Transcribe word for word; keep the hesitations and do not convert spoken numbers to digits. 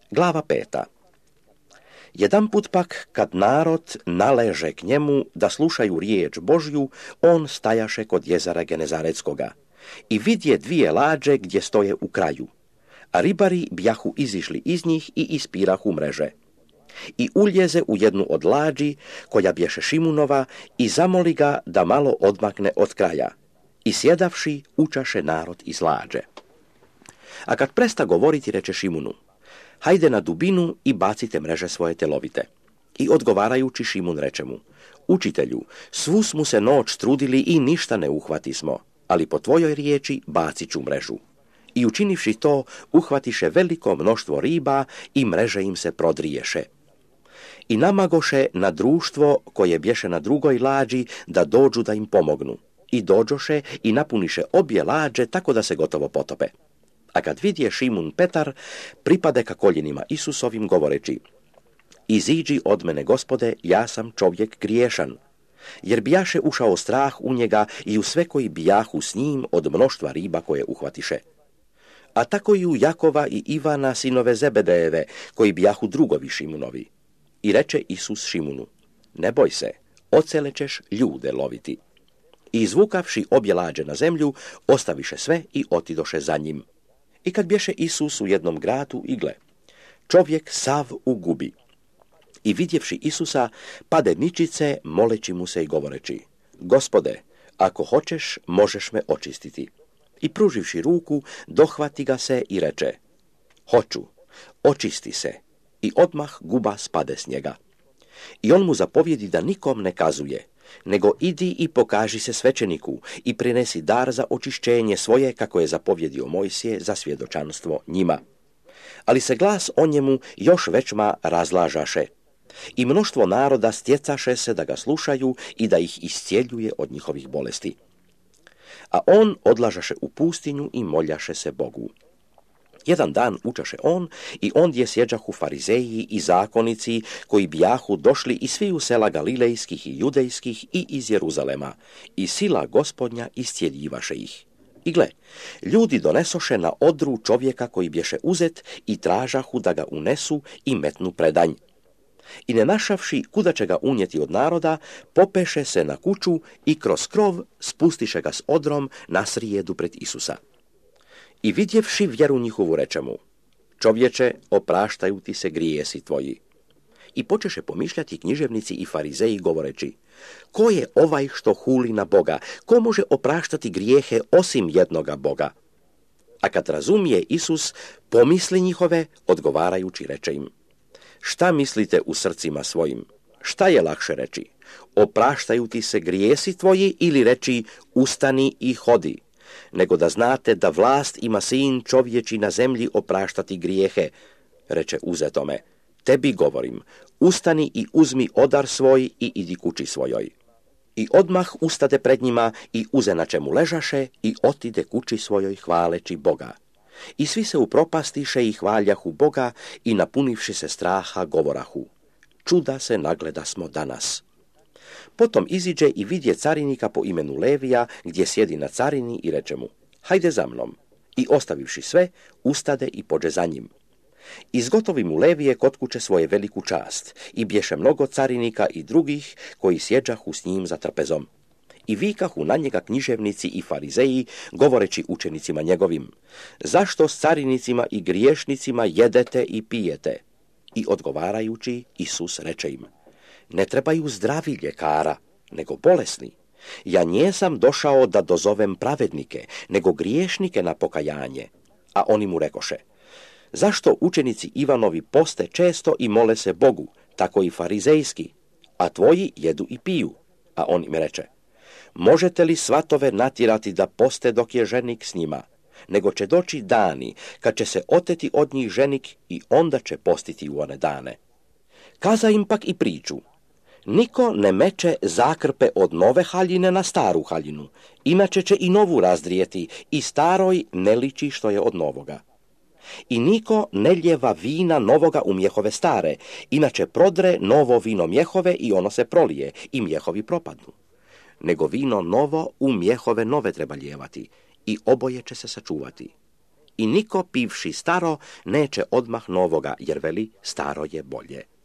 Glava peta. Jedanput pak, kad narod naleže k njemu da slušaju riječ Božju, on stajaše kod jezera Genezaretskoga i vidje dvije lađe gdje stoje u kraju, a ribari bjahu izišli iz njih i ispirahu mreže. I uljeze u jednu od lađi, koja bješe Šimunova, i zamoli ga da malo odmakne od kraja. I sjedavši, učaše narod iz lađe. A kad presta govoriti, reče Šimunu: hajde na dubinu i bacite mreže svoje telovite. I odgovarajući, Šimun reče mu: učitelju, svu smo se noć trudili i ništa ne uhvatismo, ali po tvojoj riječi bacit ću mrežu. I učinivši to, uhvatiše veliko mnoštvo riba i mreže im se prodriješe. I namagoše na društvo koje bješe na drugoj lađi da dođu da im pomognu. I dođoše i napuniše obje lađe tako da se gotovo potope. A kad vidje Šimun Petar, pripade ka koljenima Isusovim govoreći: iziđi od mene, Gospode, ja sam čovjek griješan. Jer bijaše ušao strah u njega i u sve koji bijahu s njim od mnoštva riba koje uhvatiše. A tako i u Jakova i Ivana, sinove Zebedejeve, koji bijahu drugovi Šimunovi. I reče Isus Šimunu: ne boj se, ocele ćeš ljude loviti. I izvukavši obje lađe na zemlju, ostaviše sve i otidoše za njim. I kad bješe Isus u jednom gradu, i gle, čovjek sav ugubi. I vidjevši Isusa, pade ničice, moleći mu se i govoreći: Gospode, ako hoćeš, možeš me očistiti. I pruživši ruku, dohvati ga se i reče: hoću, očisti se. I odmah guba spade s njega. I on mu zapovjedi da nikom ne kazuje, nego idi i pokaži se svećeniku i prinesi dar za očišćenje svoje, kako je zapovjedio Mojsije za svjedočanstvo njima. Ali se glas o njemu još većma razlažaše i mnoštvo naroda stjecaše se da ga slušaju i da ih iscijeljuje od njihovih bolesti. A on odlažaše u pustinju i moljaše se Bogu. Jedan dan učaše on i ondje sjeđahu farizeji i zakonici, koji bijahu došli iz sviju sela galilejskih i judejskih i iz Jeruzalema, i sila Gospodnja iscijeljivaše ih. I gle, ljudi donesoše na odru čovjeka koji bješe uzet i tražahu da ga unesu i metnu predanj. I ne našavši kuda će ga unijeti od naroda, popeše se na kuću i kroz krov spustiše ga s odrom na srijedu pred Isusa. I vidjevši vjeru njihovu, reče mu: čovječe, opraštaju ti se grijesi tvoji. I počeše pomišljati književnici i farizeji govoreći: ko je ovaj što huli na Boga? Ko može opraštati grijehe osim jednoga Boga? A kad razumije Isus pomisli njihove, odgovarajući reče im: šta mislite u srcima svojim? Šta je lakše reći? Opraštaju ti se grijesi tvoji, ili reći: ustani i hodi? Nego da znate da vlast ima sin čovječi na zemlji opraštati grijehe. Reče uzetome: tebi govorim, ustani i uzmi odar svoj i idi kući svojoj. I odmah ustade pred njima i uze na čemu ležaše i otide kući svojoj hvaleći Boga. I svi se upropastiše i hvaljahu Boga i napunivši se straha govorahu: čuda se nagleda smo danas. Potom iziđe i vidje carinika po imenu Levija, gdje sjedi na carini, i reče mu: hajde za mnom. I ostavivši sve, ustade i pođe za njim. Izgotovi mu Levije kod kuće svoje veliku čast, i bješe mnogo carinika i drugih koji sjeđahu s njim za trpezom. I vikahu na njega književnici i farizeji, govoreći učenicima njegovim: zašto s carinicima i griješnicima jedete i pijete? I odgovarajući, Isus reče im: ne trebaju zdravi ljekara, nego bolesni. Ja njesam došao da dozovem pravednike, nego griješnike na pokajanje. A oni mu rekoše: zašto učenici Ivanovi poste često i mole se Bogu, tako i farizejski, a tvoji jedu i piju? A on im reče: možete li svatove natjerati da poste dok je ženik s njima? Nego će doći dani kad će se oteti od njih ženik i onda će postiti u one dane. Kaza im pak i priču: niko ne meče zakrpe od nove haljine na staru haljinu, inače će i novu razdrijeti i staroj ne liči što je od novoga. I niko ne ljeva vina novoga u mjehove stare, inače prodre novo vino mjehove i ono se prolije i mjehovi propadnu. Nego vino novo u mjehove nove treba lijevati i oboje će se sačuvati. I niko pivši staro neće odmah novoga, jer veli staro je bolje.